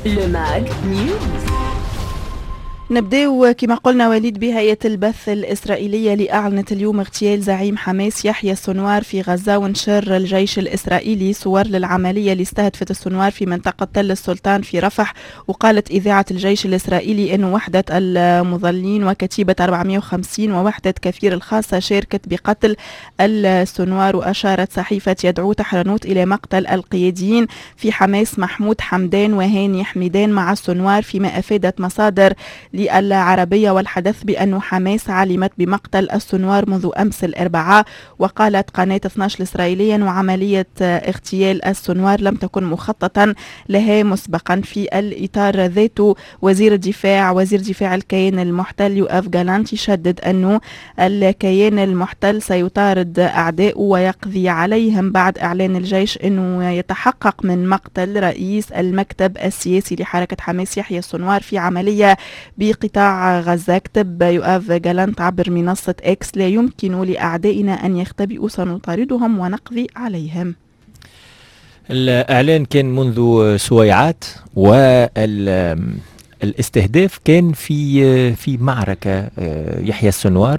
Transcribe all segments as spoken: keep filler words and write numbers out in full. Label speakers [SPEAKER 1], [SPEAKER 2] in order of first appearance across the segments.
[SPEAKER 1] Le Mag News.
[SPEAKER 2] نبداو كما قلنا وليد بهيئة البث الإسرائيلية اللي أعلنت اليوم اغتيال زعيم حماس يحيى السنوار في غزة، ونشر الجيش الإسرائيلي صور للعملية اللي استهدفت السنوار في منطقة تل السلطان في رفح. وقالت إذاعة الجيش الإسرائيلي أن وحدة المظلين وكتيبة أربعمائة وخمسين ووحدة كفير الخاصة شاركت بقتل السنوار. وأشارت صحيفة يدعو تحرنوت إلى مقتل القياديين في حماس محمود حمدان وهاني حميدان مع السنوار، فيما أفادت مصادر للعربية والحدث بأن حماس علمت بمقتل السنوار منذ أمس الأربعاء. وقالت قناة اثني عشر الإسرائيلية أن عملية اغتيال السنوار لم تكن مخططا لها مسبقا. في الإطار ذاته وزير الدفاع وزير دفاع الكيان المحتل يوآف جالانت يشدد أنه الكيان المحتل سيطارد أعداءه ويقضي عليهم بعد إعلان الجيش أنه يتحقق من مقتل رئيس المكتب السياسي لحركة حماس يحيى السنوار في عملية بقطاع غزة. كتب يوآف جالانت عبر منصة إكس: لا يمكن لأعدائنا أن يختبئوا، سنطاردهم ونقضي عليهم.
[SPEAKER 3] الإعلان كان منذ سويعات، والاستهداف كان في في معركة. يحيى السنوار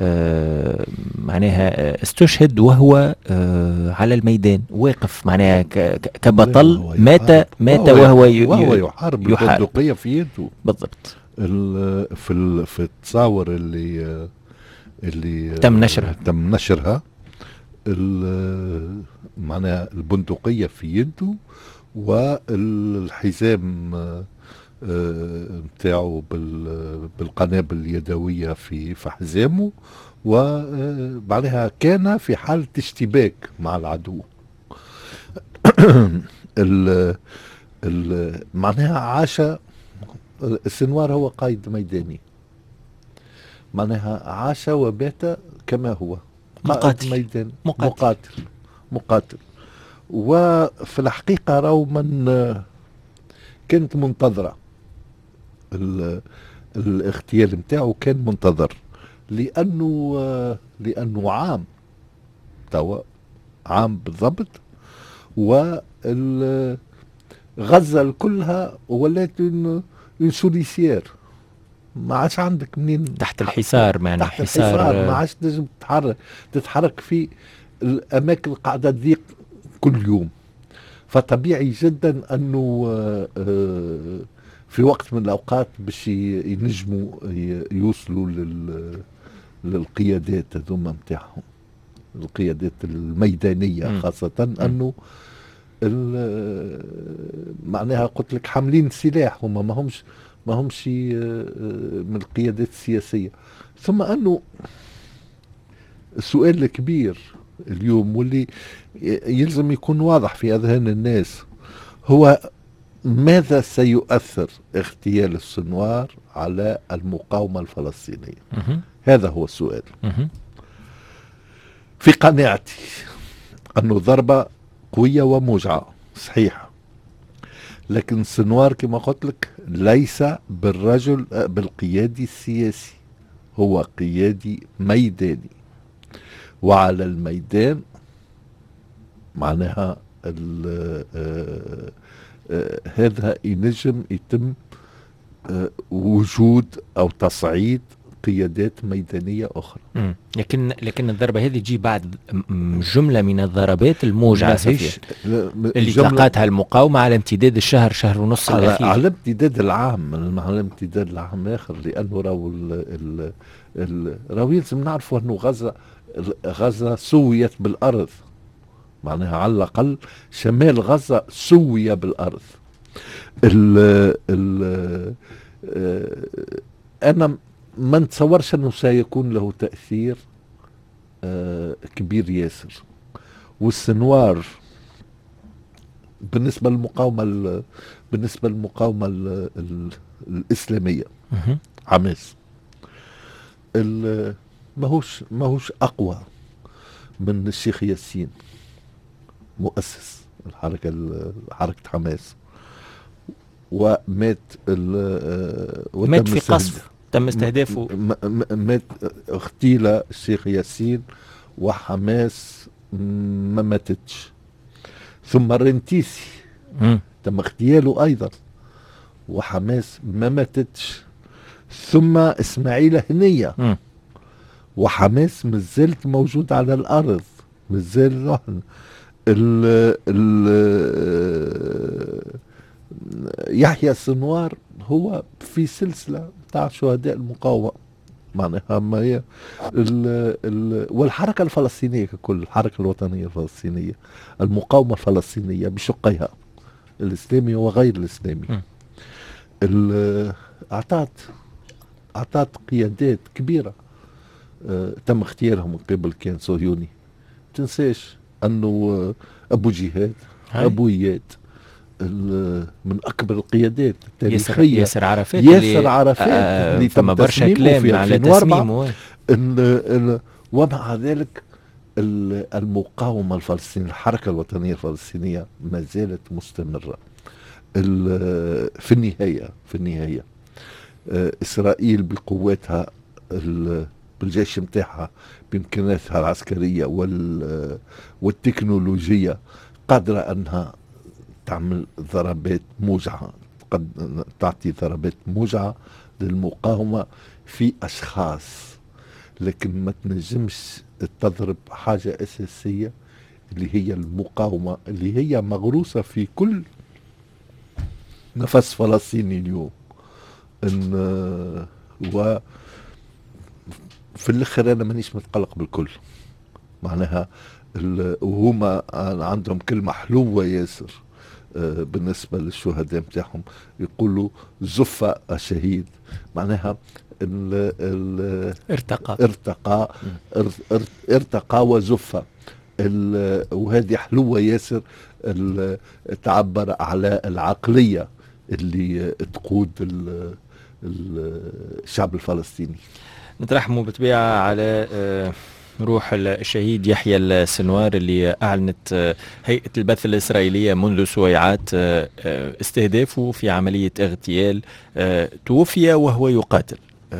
[SPEAKER 3] معناها استشهد وهو على الميدان واقف، معناها كبطل، مات مات وهو
[SPEAKER 4] وهو يحارب بالبندقية في يده
[SPEAKER 3] بالضبط.
[SPEAKER 4] في في التصاور اللي اللي
[SPEAKER 3] تم نشرها
[SPEAKER 4] تم نشرها معناها البندقية في يده والحزام متاعه بالقنابل اليدوية في في حزامه، وبعدها كان في حالة اشتباك مع العدو. ال ال معناها عاش السنوار، هو قائد ميداني، معناها عاش وبات كما هو
[SPEAKER 3] مقاتل
[SPEAKER 4] ميدان
[SPEAKER 3] مقاتل.
[SPEAKER 4] مقاتل مقاتل وفي الحقيقة راهو من كانت منتظرة الاغتيال متاعه، كان منتظر لأنه لأنه عام توا عام بالضبط، وغزة كلها ولات اون سوليسيير، ما عادش عندك منين
[SPEAKER 3] تحت الحصار، معنى
[SPEAKER 4] تحت الحصار ما عادش تنجم تتحرك تتحرك في الأماكن قاعدة تضيق كل يوم. فطبيعي جدا أنه في وقت من الأوقات باش ينجموا يوصلوا للقيادات هذوما متاعهم، القيادات الميدانية خاصة، أنه معناها قلت لك حاملين سلاح، هما ما همش ما همش من القيادات السياسية. ثم أنه السؤال الكبير اليوم واللي يلزم يكون واضح في أذهان الناس هو ماذا سيؤثر اغتيال السنوار على المقاومة الفلسطينية؟ هذا هو السؤال. في قناعتي أنه ضربة قوية وموجعة صحيح، لكن السنوار كما قلت لك ليس بالرجل بالقيادي السياسي، هو قيادي ميداني، وعلى الميدان معناها آه آه آه هذا ينجم يتم آه وجود أو تصعيد قيادات ميدانية أخرى.
[SPEAKER 3] مم. لكن لكن الضربة هذه تجي بعد جملة من الضربات الموجعة اللي تلقاتها المقاومة على امتداد الشهر شهر ونص
[SPEAKER 4] على
[SPEAKER 3] الأخير،
[SPEAKER 4] على امتداد العام، على امتداد العام الآخر، لأنه راهو راهو يلزم نعرفوا أنه غزة غزة سويت بالأرض، معناها على الأقل شمال غزة سوية بالأرض. ال ال أنا ما نتصورش أنه سيكون له تأثير آه كبير ياسر. والسنوار بالنسبة للمقاومة بالنسبة للمقاومة ال ال الإسلامية حماس ماهوش ماهوش أقوى من الشيخ ياسين مؤسس الحركة حركة حماس، ومات
[SPEAKER 3] مات في قصف تم استهدافه،
[SPEAKER 4] مات اغتيل الشيخ ياسين وحماس ما ماتتش. ثم الرنتيسي تم اغتياله ايضا وحماس ما ماتتش، ثم إسماعيل هنية
[SPEAKER 3] م.
[SPEAKER 4] وحماس مازالت موجود على الأرض، مازال رهن. ال ال يحيى السنوار هو في سلسلة بتاع شهداء المقاومة، معناها ما هي ال ال والحركة الفلسطينية ككل، الحركة الوطنية الفلسطينية، المقاومة الفلسطينية بشقيها الإسلامي وغير الإسلامي، أعطت أعطت قيادات كبيرة آه تم اختيارهم من قبل كيان صهيوني. تنساش أنه أبو جهاد هاي. أبو إياد من أكبر القيادات التاريخية،
[SPEAKER 3] ياسر عرفات
[SPEAKER 4] ياسر عرفات
[SPEAKER 3] آه
[SPEAKER 4] اللي تم
[SPEAKER 3] برشا كلام على تسميمه،
[SPEAKER 4] ومع ذلك المقاومة الفلسطينية، الحركة الوطنية الفلسطينية ما زالت مستمرة. في النهاية في النهاية إسرائيل بقواتها، بالجيش متاعها، بإمكاناتها العسكرية والتكنولوجية، قادرة أنها تعمل ضربات موجعة، قد تعطي ضربات موجعة للمقاومة في أشخاص، لكن ما تنجمش تضرب حاجة أساسية اللي هي المقاومة، اللي هي مغروسة في كل نفس فلسطيني اليوم. إن و في الأخير أنا مانيش متقلق بالكل، معناها وهما عندهم كلمة حلوة ياسر بالنسبة للشهداء متاعهم، يقولوا زف الشهيد، معناها ال ال
[SPEAKER 3] ارتقى
[SPEAKER 4] ارتقى ارتقى وزف، وهذه حلوة ياسر، تعبر على العقلية اللي تقود الشعب الفلسطيني.
[SPEAKER 3] نترحموا بالطبيعة على روح الشهيد يحيى السنوار اللي أعلنت هيئة البث الإسرائيلية منذ سويعات استهدافه في عملية اغتيال. توفي وهو يقاتل،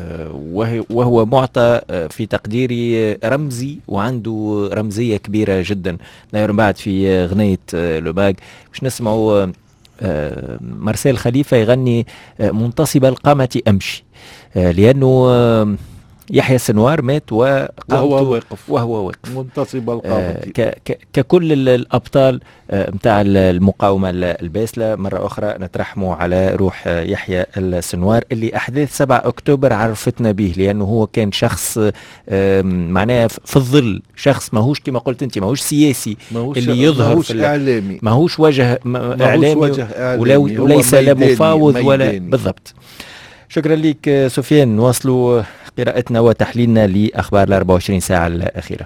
[SPEAKER 3] وهو معطى في تقديري رمزي، وعنده رمزية كبيرة جدا. داير بعد في غنية لوباج باش نسمعوا مرسال خليفة يغني منتصب القامة أمشي، لأنه يحيى السنوار مات
[SPEAKER 4] وهو واقف
[SPEAKER 3] وهو واقف
[SPEAKER 4] منتصب القامة،
[SPEAKER 3] آه ككل الأبطال متاع المقاومة الباسلة. مرة أخرى نترحموا على روح يحيى السنوار اللي أحداث سبعة أكتوبر عرفتنا به، لأنه هو كان شخص معناه في الظل، شخص ماهوش كما قلت أنت، ماهوش سياسي اللي يظهر،
[SPEAKER 4] ماهوش إعلامي،
[SPEAKER 3] ماهوش وجه إعلامي،
[SPEAKER 4] وجه إعلامي
[SPEAKER 3] وليس لا مفاوض ولا بالضبط. شكرا لك سفيان. نواصلوا قراءتنا وتحليلنا لأخبار الأربع وعشرين ساعة الأخيرة.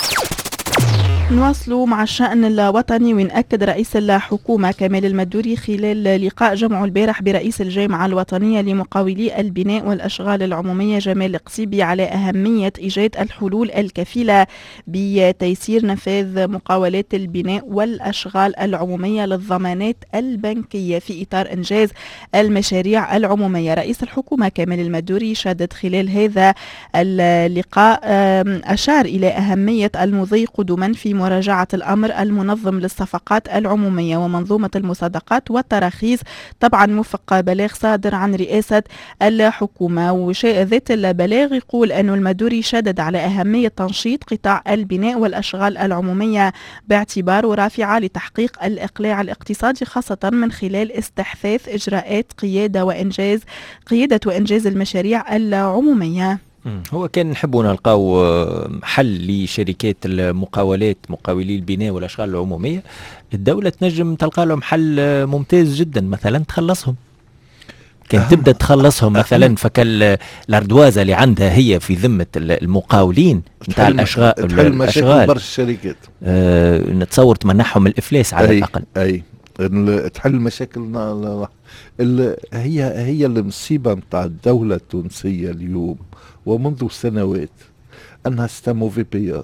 [SPEAKER 2] نواصلوا مع الشأن الوطني، وينأكد رئيس الحكومة كمال المدوري خلال لقاء جمعه البارح برئيس الجامعة الوطنية لمقاولي البناء والأشغال العمومية جمال القصيبي على أهمية إيجاد الحلول الكفيلة بتيسير نفاذ مقاولات البناء والأشغال العمومية للضمانات البنكية في إطار إنجاز المشاريع العمومية. رئيس الحكومة كمال المدوري شدد خلال هذا اللقاء، أشار إلى أهمية المضي قدما في مراجعة الأمر المنظم للصفقات العمومية ومنظومة المصادقات والتراخيص، طبعا وفق بلاغ صادر عن رئاسة الحكومة. وذات البلاغ يقول أن المدوري شدد على أهمية تنشيط قطاع البناء والأشغال العمومية باعتباره رافعة لتحقيق الإقلاع الاقتصادي، خاصة من خلال استحداث إجراءات قيادة وإنجاز قيادة وإنجاز المشاريع العمومية.
[SPEAKER 3] هو كان نحبوا نلقاو حل لشركات المقاولات، مقاولي البناء والأشغال العمومية. الدولة تنجم تلقى لهم حل ممتاز جدا، مثلا تخلصهم، كان تبدأ تخلصهم مثلا فكال الأردوازة اللي عندها هي في ذمة المقاولين نتاع الأشغال،
[SPEAKER 4] تحل مشاكل برشا الشركات،
[SPEAKER 3] أه نتصور تمنحهم الإفلاس على
[SPEAKER 4] أي
[SPEAKER 3] الأقل.
[SPEAKER 4] أي تحل مشاكل هي هي المصيبة نتاع الدولة التونسية اليوم ومنذ سنوات، أنها ستاموفي بيار.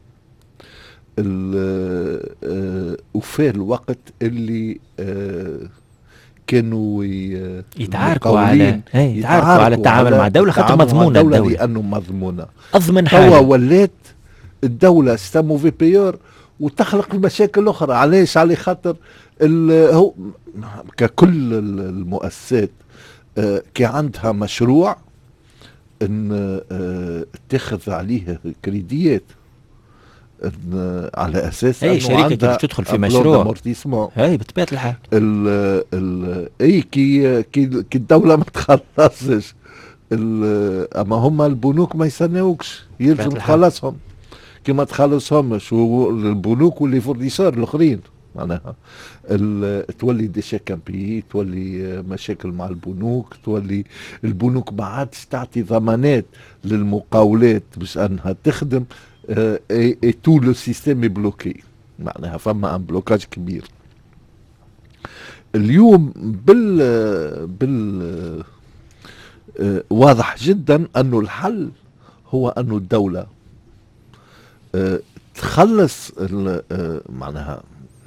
[SPEAKER 4] وفي الوقت اللي كانوا
[SPEAKER 3] يتعاركوا على يتعاركوا على التعامل مع الدولة، خاطر مضمونة الدولة،
[SPEAKER 4] لأنه مضمونة.
[SPEAKER 3] أضمن حاجة.
[SPEAKER 4] ولات الدولة ستاموفي بيار وتخلق مشاكل اخرى. علاش؟ على خاطر هو ككل المؤسسات آه كي عندها مشروع ان آه تاخذ عليه كريديات على اساس
[SPEAKER 3] اي شركه كي تدخل في مشروع هاي بطبيعه الحال
[SPEAKER 4] ال ال اي كي كي كي الدوله ما تخلصش اما هما البنوك ما يستناوكش، يلزم تخلصهم. كي ما تخلصهمش والبنوك واللي فورنيسور الاخرين معناها تولي دي شاكامبي، تولي مشاكل مع البنوك، تولي البنوك ما عادش تعطي ضمانات للمقاولات باش انها تخدم، اي تو لو سيستيم بلوكي، معناها فما ان بلوكاج كبير. اليوم بال بال واضح جدا انه الحل هو انه الدولة تخلص معناها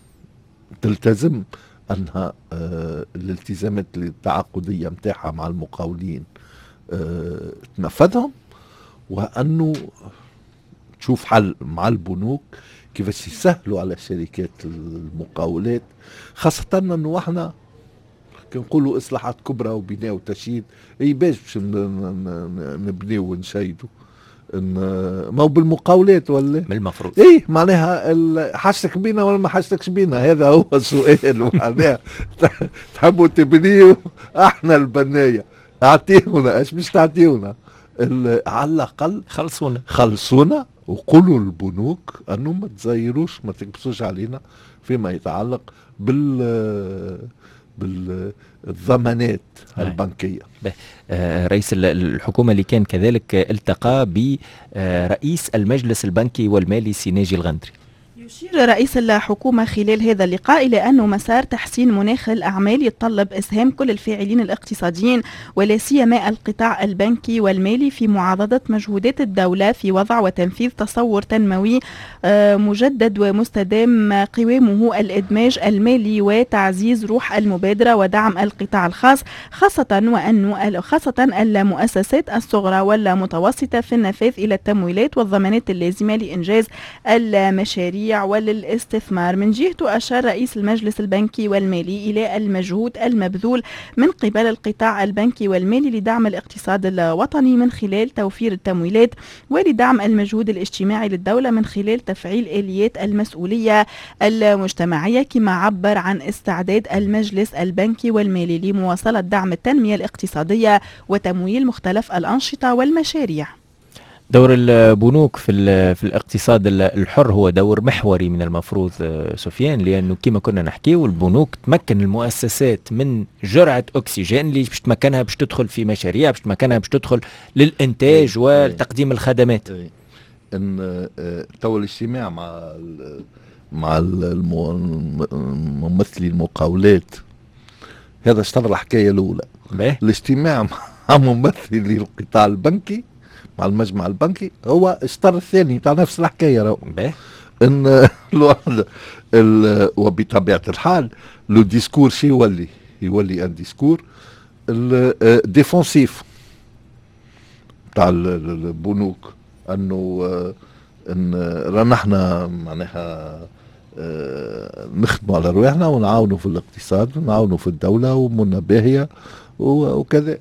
[SPEAKER 4] تلتزم انها الالتزامات التعاقدية متاعها مع المقاولين تنفذهم، وانه تشوف حل مع البنوك كيفاش يسهلوا على شركات المقاولات، خاصة انه احنا كنقولوا اصلاحات كبرى وبناء وتشييد، اي باش باش نبنيو ونشيدوا ما هو بالمقاولات ولا
[SPEAKER 3] من المفروض
[SPEAKER 4] ايه معناها حاجتك بينا ولا ما حاجتكش بينا، هذا هو السؤال. معناها تحبوا تبنيوا احنا البنايه، اعطيونا ايش باش تعطيونا، على الاقل
[SPEAKER 3] خلصونا
[SPEAKER 4] خلصونا وقولوا للبنوك انه ما تزيروش ما تكبسوش علينا فيما يتعلق بال بالضمانات البنكية.
[SPEAKER 3] آه رئيس الحكومة اللي كان كذلك التقى برئيس المجلس البنكي والمالي سيناجي الغندري.
[SPEAKER 2] يشير رئيس الحكومة خلال هذا اللقاء إلى أنه مسار تحسين مناخ الأعمال يتطلب إسهام كل الفاعلين الاقتصاديين ولا سيما القطاع البنكي والمالي في معاضدة مجهودات الدولة في وضع وتنفيذ تصور تنموي مجدد ومستدام قوامه الإدماج المالي وتعزيز روح المبادرة ودعم القطاع الخاص، خاصة وأنه خاصة المؤسسات الصغرى والمتوسطة في النفاذ إلى التمويلات والضمانات اللازمة لإنجاز المشاريع وللاستثمار. من جهته أشار رئيس المجلس البنكي والمالي إلى المجهود المبذول من قبل القطاع البنكي والمالي لدعم الاقتصاد الوطني من خلال توفير التمويلات ولدعم المجهود الاجتماعي للدولة من خلال تفعيل آليات المسؤولية المجتمعية، كما عبر عن استعداد المجلس البنكي والمالي لمواصلة دعم التنمية الاقتصادية وتمويل مختلف الأنشطة والمشاريع.
[SPEAKER 3] دور البنوك في في الاقتصاد الحر هو دور محوري من المفروض سفيان، لانه كما كنا نحكي والبنوك تمكن المؤسسات من جرعه اكسجين اللي باش تمكنها باش تدخل في مشاريع، باش تمكنها باش تدخل للانتاج وتقديم الخدمات.
[SPEAKER 4] ان تو الاجتماع مع مع الممثلين المقاولات هذا اشتغل الحكايه الاولى. الاجتماع مع ممثلي القطاع البنكي مع المجمع البنكي هو الشطر الثاني تاع نفس الحكايه راهو. ان وبطبيعه الحال لو ديسكور شي يولي يولي ان ديسكور ديفونسيف تاع البنوك، انه ان رانا احنا معناها نخدموا على رواحنا ونعاونوا في الاقتصاد ونعاونوا في الدوله ومنا باهيه وكذا.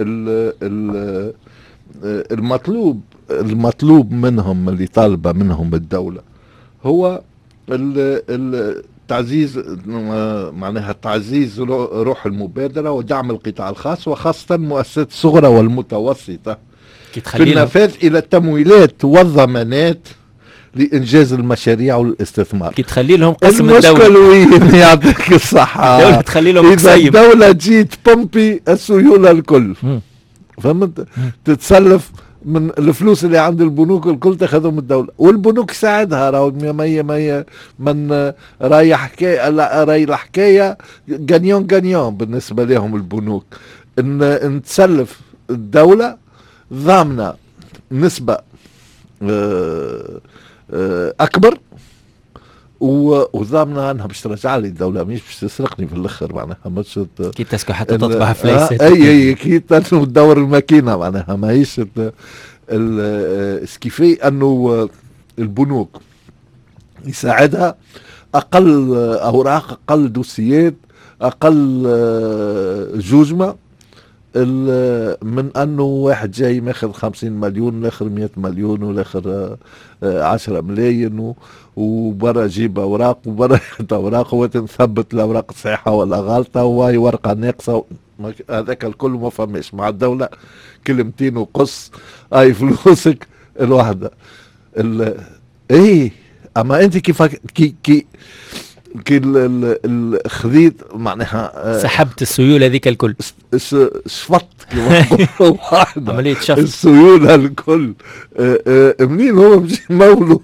[SPEAKER 4] المطلوب المطلوب منهم اللي طالبه منهم الدوله هو التعزيز، معناها تعزيز روح المبادره ودعم القطاع الخاص وخاصه المؤسسات الصغرى والمتوسطه في النفاذ الى التمويلات والضمانات لإنجاز المشاريع والاستثمار.
[SPEAKER 3] كي تخلي لهم قسم
[SPEAKER 4] الدولة. المشكل وين يعطيك الصحة؟
[SPEAKER 3] الدولة تخلي لهم
[SPEAKER 4] إذا الدولة تجي تبومبي السيولة الكل، فهمت؟ تتسلف من الفلوس اللي عند البنوك الكل تاخذهم الدولة، والبنوك ساعدها راهو مية مية من رايح حكاية راي الحكاية غانيون غانيون بالنسبة لهم البنوك، إن, إن تسلف الدولة ضامنة نسبة اكبر وضامنه انها باش ترجع لي الدوله، مش باش تسرقني في الاخر معناها. مش
[SPEAKER 3] كي تسكو حتى تطبع فليسات
[SPEAKER 4] اي اي كي تدور الماكينه معناها ماهيش سكيفي انه البنوك يساعدها، اقل اوراق، اقل دوسيات، اقل جوجمه، من انه واحد جاي ماخذ خمسين مليون والاخر مئة مليون والاخر عشرة ملايين وبرا جيب اوراق وبرا اوراق وتنثبت الاوراق صحيحه ولا غلطه وهي ورقه ناقصه. هذاك الكل ما فماش مع الدوله، كلمتين وقص اي فلوسك الوحده. ايه اما انت كيف كي كي كي خذيت معناها
[SPEAKER 3] سحبت السيوله هذيك الكل،
[SPEAKER 4] شفط واحد
[SPEAKER 3] عمليه شفط
[SPEAKER 4] السيوله الكل. منين هو مش مولوا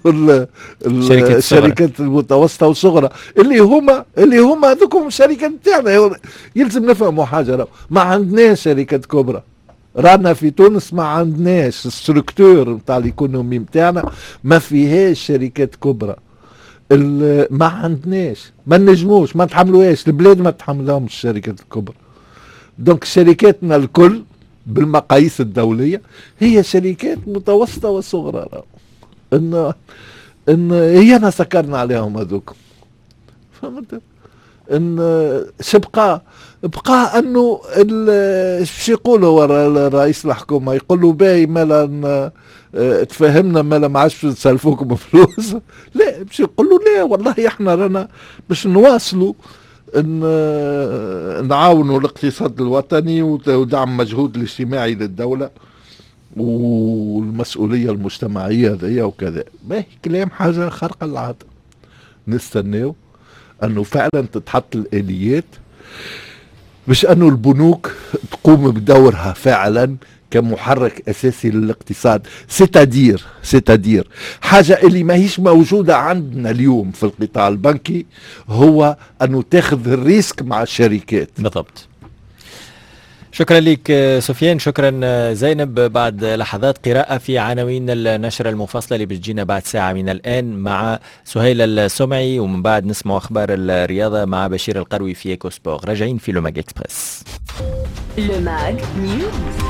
[SPEAKER 4] الشركات المتوسطه والصغرى اللي هما اللي هما هذوكم الشركات تاعنا. يلزم نفهموا حاجه، ما عندناش شركات كبرى، رانا في تونس ما عندناش الستركتور نتاع الايكونومي نتاعنا، ما فيهاش شركات كبرى، ما عندناش، ما نجموش، ما نتحملوهاش، البلاد ما تحملهمش الشركات الكبرى. دونك شركاتنا الكل بالمقاييس الدوليه هي شركات متوسطه وصغرى، ان ان هي سكرنا عليهم هذوك. فهمت؟ ان شبقى بقى انه باش يقولوا ورا رئيس الحكومه، يقولوا باهي مالا تفهمنا مالا ما عادش نسلفوكم فلوس، لا باش يقولوا لا والله احنا رانا باش نواصلوا ان نعاونوا الاقتصاد الوطني ودعم المجهود الاجتماعي للدوله والمسؤوليه المجتمعيه هذيا وكذا. باهي كلام حاجه خارقه للعاده، نستناو انه فعلا تتحط الاليات باش انه البنوك تقوم بدورها فعلا كمحرك اساسي للاقتصاد. ستادير ستادير حاجه اللي ما هيش موجوده عندنا اليوم في القطاع البنكي، هو انه تاخذ الريسك مع الشركات.
[SPEAKER 3] بالضبط. شكرا لك سفيان، شكرا زينب. بعد لحظات قراءة في عناوين النشرة المفصلة اللي بتجينا بعد ساعة من الآن مع سهيل السمعي، ومن بعد نسمع أخبار الرياضة مع بشير القروي في إيكو سبور. راجعين في لوماج إكسبرس.
[SPEAKER 1] لوماج نيوز.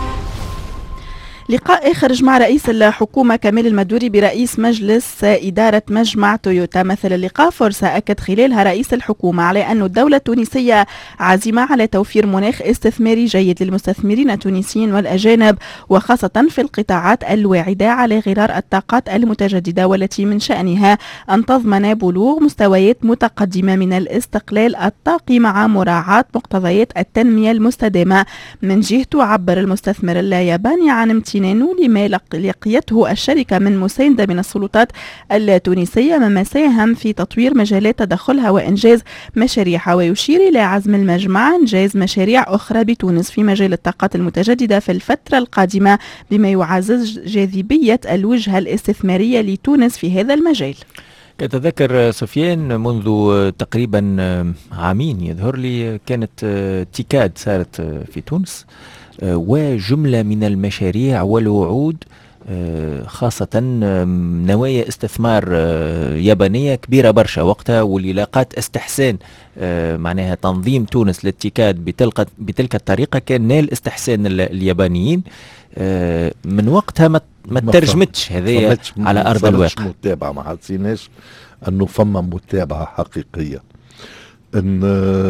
[SPEAKER 2] لقاء خرج مع رئيس الحكومة كمال المدوري برئيس مجلس إدارة مجمع تويوتا. مثل اللقاء فرصة أكد خلالها رئيس الحكومة على أن الدولة التونسية عازمة على توفير مناخ استثماري جيد للمستثمرين التونسيين والأجانب، وخاصة في القطاعات الواعدة على غرار الطاقات المتجددة، والتي من شأنها أن تضمن بلوغ مستويات متقدمة من الاستقلال الطاقي مع مراعاة مقتضيات التنمية المستدامة. من جهته عبر المستثمر الياباني عن امتنانه لما لقيته الشركة من مساندة من السلطات التونسية، مما ساهم في تطوير مجالات تدخلها وإنجاز مشاريعها. ويشير إلى عزم المجمع إنجاز مشاريع أخرى بتونس في مجال الطاقات المتجددة في الفترة القادمة، بما يعزز جاذبية الوجهة الاستثمارية لتونس في هذا المجال.
[SPEAKER 3] أتذكر سفيان منذ تقريبا عامين يظهر لي كانت تيكاد صارت في تونس، وجملة من المشاريع والوعود خاصة نوايا استثمار يابانية كبيرة برشا وقتها، واللي لاقات استحسان معناها تنظيم تونس للتيكاد بتلك بتلك الطريقة كان نال استحسان اليابانيين. من وقتها ما ما ترجمتش هذه على أرض الواقع.
[SPEAKER 4] متابعة ما حسيناش أنه فما متابعة حقيقية. إن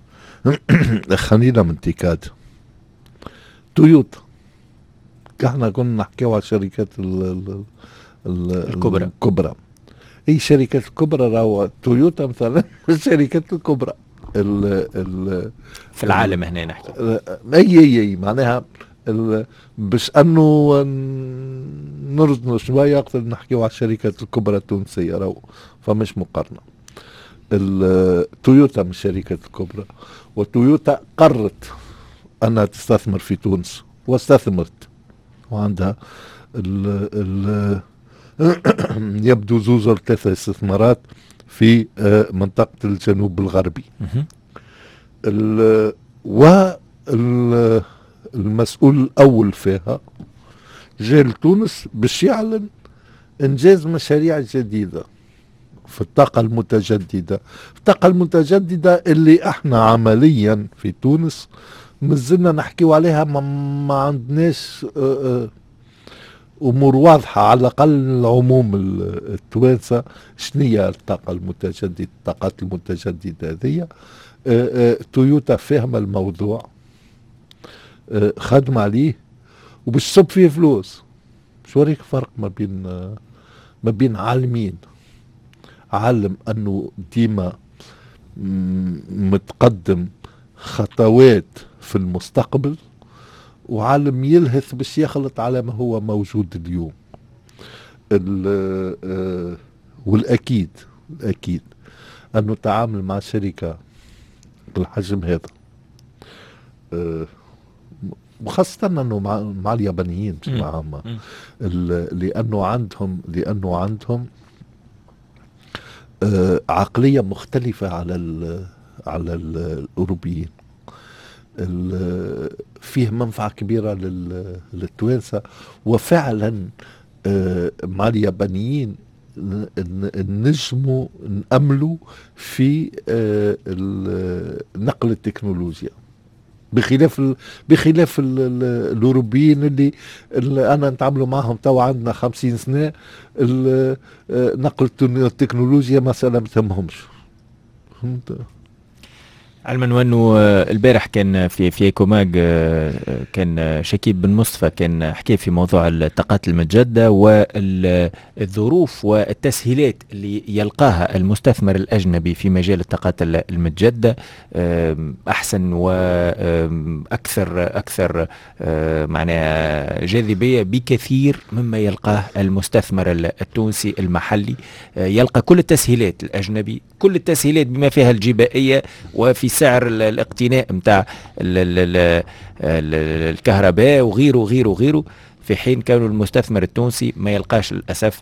[SPEAKER 4] خلينا من تيكاد تويوتا، احنا كنا نحكيو على الشركات ال ال ال
[SPEAKER 3] الكبرى
[SPEAKER 4] الكبرى. اي شركات الكبرى راهو تويوتا مثلا الشركات الكبرى ال ال
[SPEAKER 3] في العالم هنا نحكي.
[SPEAKER 4] اي اي اي معناها باش انه نرجعوا شويه اكثر نحكيو على الشركات الكبرى التونسيه، راهو فمش مقارنه. تويوتا من الشركات الكبرى، وتويوتا قررت أنها تستثمر في تونس واستثمرت، وعندها ال ال يبدو زوز أو ثلاثة استثمارات في منطقة الجنوب الغربي. والمسؤول الأول فيها جاء لتونس باش يعلن إنجاز مشاريع جديدة في الطاقة المتجددة. الطاقة المتجددة اللي احنا عمليا في تونس مازلنا نحكيو عليها، ما, ما عندناش اه امور واضحه على الاقل العموم التوانسه شنية الطاقه المتجدده الطاقات المتجدده هذه. تويوتا فاهمه الموضوع، اه خدم عليه وباش تصب فيه فلوس. شو وريك فرق ما بين اه ما بين عالمين عالم انه ديما متقدم خطوات في المستقبل، وعالم يلهث باش يخلط على ما هو موجود اليوم. اه والاكيد الاكيد انه التعامل مع شركه بالحجم هذا، اه وخاصة انه مع, مع اليابانيين مش معهم، لانه عندهم لانه عندهم اه عقلية مختلفة على ال على ال الاوروبيين. فيه منفعة كبيرة للتوانسة، وفعلا اه مع اليابانيين نجموا نأملوا في اه نقل التكنولوجيا، بخلاف ال بخلاف ال ال الاوروبيين اللي, اللي انا نتعاملوا معهم تو عندنا خمسين سنه. نقل التكنولوجيا مساله ما تهمهمش. فهمت؟
[SPEAKER 3] علما وانه البارح كان في في كوماج كان شكيب بن مصطفى كان حكي في موضوع الطاقات المتجدده والظروف والتسهيلات اللي يلقاها المستثمر الاجنبي في مجال الطاقات المتجدده احسن واكثر اكثر معناها جاذبيه بكثير مما يلقاه المستثمر التونسي المحلي. يلقى كل التسهيلات الاجنبي، كل التسهيلات بما فيها الجبائيه وفي سعر الاقتناء متاع الكهرباء وغيره وغيره وغيره، في حين كانوا المستثمر التونسي ما يلقاش للاسف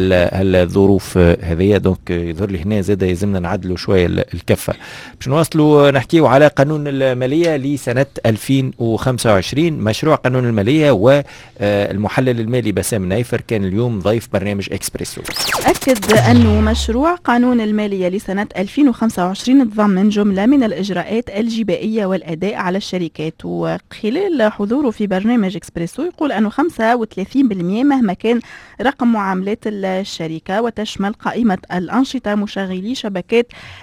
[SPEAKER 3] الظروف هذه. دونك يظهر لي هنا زاد يلزمنا نعدلوا شويه الكفه باش نواصلوا نحكيوا على قانون الماليه لسنه ألفين وخمسة وعشرين. مشروع قانون الماليه والمحلل المالي بسام نايفر كان اليوم ضيف برنامج اكسبريسو.
[SPEAKER 2] أكد أنه مشروع قانون المالية لسنة ألفين وخمسة وعشرين تضمن جملة من الإجراءات الجبائية والأداء على الشركات. وخلال حضوره في برنامج اكسبريسو يقول أنه خمسة وثلاثين بالمئة مهما كان رقم معاملات الشركة، وتشمل قائمة الأنشطة مشغلي شبكات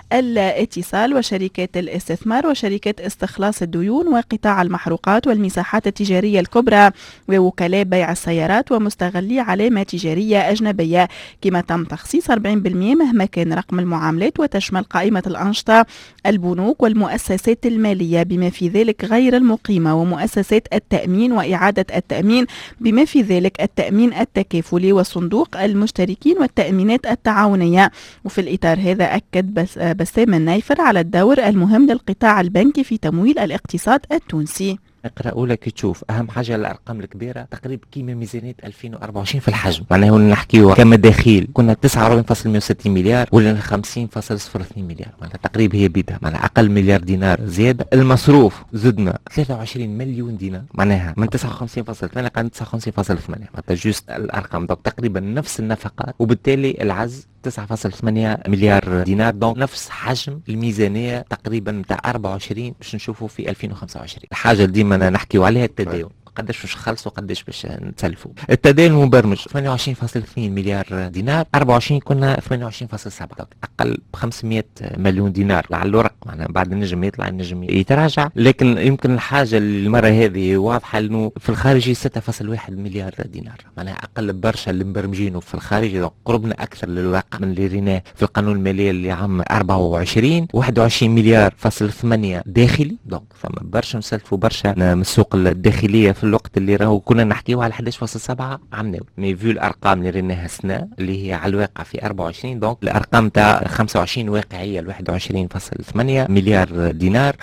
[SPEAKER 2] الاتصال وشركات الاستثمار وشركات استخلاص الديون وقطاع المحروقات والمساحات التجارية الكبرى ووكلاء بيع السيارات ومستغلي علامة تجارية أجنبية، كما تم تخصيص أربعين بالمئة مهما كان رقم المعاملات، وتشمل قائمة الأنشطة البنوك والمؤسسات المالية بما في ذلك غير المقيمة ومؤسسات التأمين وإعادة التأمين بما في ذلك التأمين التكافلي وصندوق المشتركين والتأمينات التعاونية. وفي الإطار هذا أكد بس بسام النايفر على الدور المهم للقطاع البنكي في تمويل الاقتصاد التونسي.
[SPEAKER 5] اقرأوا لك تشوف اهم حاجه الارقام الكبيره تقريبا كيما ميزانيه ألفين وأربعة وعشرين في الحجم، معناها نحكيو كمداخيل كنا تسعة وأربعين فاصلة مئة وستين مليار ولا خمسين فاصلة صفر اثنين مليار، معناها تقريبا هي بيتها معناها اقل مليار دينار زياده. المصروف زدنا ثلاثة وعشرين مليون دينار، معناها من تسعة وخمسين فاصلة ثمانية قد تسعة وخمسين فاصلة ثمانية، معناتها جوست الارقام دوك تقريبا نفس النفقات، وبالتالي العز تسعة فاصلة ثمانية مليار دينار، دونك نفس حجم الميزانيه تقريبا نتاع أربعة وعشرين باش نشوفوا في ألفين وخمسة وعشرين. الحاجه اللي ديما نحكيو عليها التداول، قداش باش نخلصوا قداش باش نتسلفوا. التداول المبرمج ثمانية وعشرين فاصلة اثنين مليار دينار، أربعة وعشرين كنا ثمانية وعشرين فاصلة سبعة، اقل ب خمسمئة مليون دينار. لعل الورق معناها بعد النجم يطلع النجم يتراجع، لكن يمكن الحاجه المره هذه واضحه انه في الخارجي ستة فاصلة واحد مليار دينار، معناها اقل برشا اللي مبرمجينه في الخارجي، قربنا اكثر للواقع من اللي ريناه في القانون المالي اللي عام أربعة وعشرين. واحد وعشرين مليار فاصل ثمانية داخلي، دونك فما برشا نسلفوا برشا من السوق الداخليه في الوقت اللي راهو كنا نحكيو على أحد عشر فاصلة سبعة عمناوي. مي فيو الارقام اللي ريناها سنه اللي هي على الواقع في أربعة وعشرين، دونك الارقام تاع خمسة وعشرين واقعيه ل واحد وعشرين فاصلة ثمانية مليار دينار.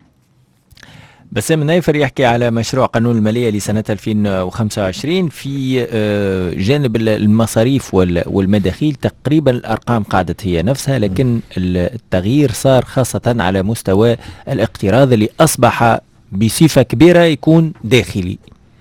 [SPEAKER 3] بسام نايفر يحكي على مشروع قانون المالية لسنة ألفين وخمسة وعشرين. في جانب المصاريف والمداخيل تقريبا الأرقام قاعدت هي نفسها، لكن التغيير صار خاصة على مستوى الاقتراض اللي أصبح بصفة كبيرة يكون داخلي.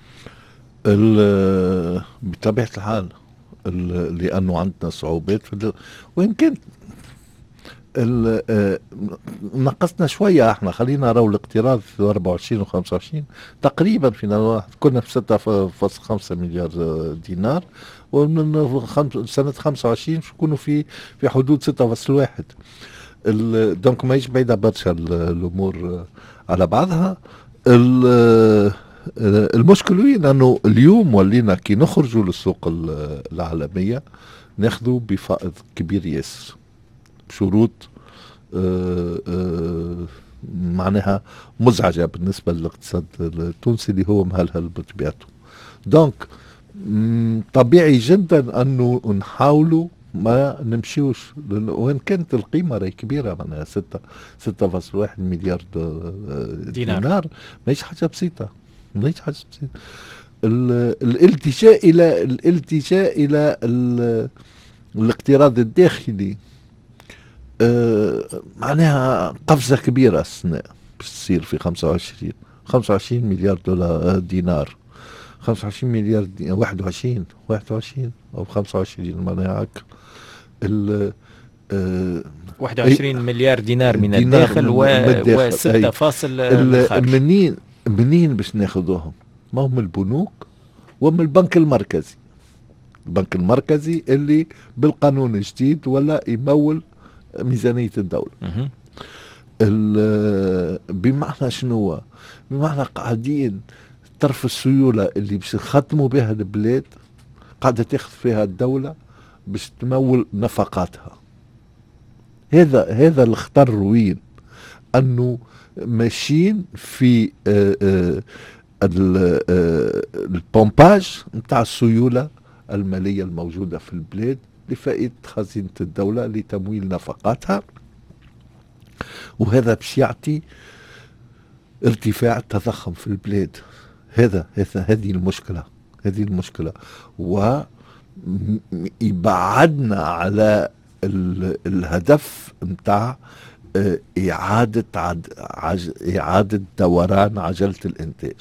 [SPEAKER 4] بطبيعة الحال لأنه عندنا صعوبات في وإن كان ال- آه، نقصنا شويه احنا، خلينا نراو الاقتراض في أربعة وعشرين و خمسة وعشرين تقريبا فينا الواحد كنا في ستة فاصلة خمسة مليار آه، دينار، ومن خمس- سنه خمسة وعشرين باش نكونوا في في حدود ستة فاصلة واحد. ال- دونك ماهيش بعيده برشا ال- الامور آه، على بعضها. ال- آه، المشكل وين انه اليوم ولينا كي نخرجوا للسوق ال- العالميه ناخذوا بفائض كبير ياسر بشروط آه، آه، معناها مزعجه بالنسبه للاقتصاد التونسي اللي هو مهلهل بطبيعته. دونك مم، طبيعي جدا انه نحاولوا ما نمشيوش، لأن وين كانت القيمه راهي كبيره معناها ستة ستة فاصلة واحد مليار د-
[SPEAKER 3] دينار.
[SPEAKER 4] دينار ماهيش حاجه بسيطه، ماهيش حاجه بسيطه. ال- الالتجاء الى الالتجاء الى ال- الاقتراض الداخلي آه، معناها قفزه كبيره السنه باش تصير في خمسة وعشرين خمسة وعشرين مليار دولار دينار، خمسة وعشرين مليار دي واحد وعشرين واحد وعشرين او خمسة وعشرين معناها هكا. ال- آه،
[SPEAKER 3] واحد وعشرين مليار دينار من
[SPEAKER 4] دينار
[SPEAKER 3] الداخل
[SPEAKER 4] من-
[SPEAKER 3] و
[SPEAKER 4] من الداخل،
[SPEAKER 3] و6
[SPEAKER 4] أي.
[SPEAKER 3] فاصل من
[SPEAKER 4] ال-
[SPEAKER 3] الخارج.
[SPEAKER 4] منين منين باش ناخذوهم؟ ما هم البنوك ومن البنك المركزي. البنك المركزي اللي بالقانون الجديد ولا يمول ميزانية الدولة.
[SPEAKER 3] مهم.
[SPEAKER 4] ال- بمعنى شنو؟ بمعنى قاعدين طرف السيولة اللي باش نخدموا بها البلاد قاعدة تاخذ فيها الدولة باش تمول نفقاتها. هذا هذا الخطر وين؟ انه ماشيين في آه، آه، ال- آه، البومباج نتاع السيولة المالية الموجودة في البلاد لفائدة خزينة الدولة لتمويل نفقاتها، وهذا باش يعطي ارتفاع التضخم في البلاد. هذا هذا هذه المشكلة، هذه المشكلة، ويبعدنا على ال- الهدف نتاع آه، إعادة عد عج إعادة دوران عجلة الإنتاج.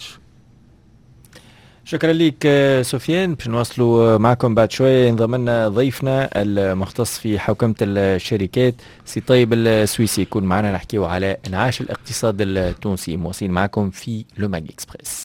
[SPEAKER 3] شكرا لك آه، سفيان. باش نواصلوا معكم بعد شويه. ينضم لنا ضيفنا المختص في حوكمه الشركات سي طيب السويسي، يكون معنا نحكيو على انعاش الاقتصاد التونسي. مواصلين معكم في لو ماج اكسبريس.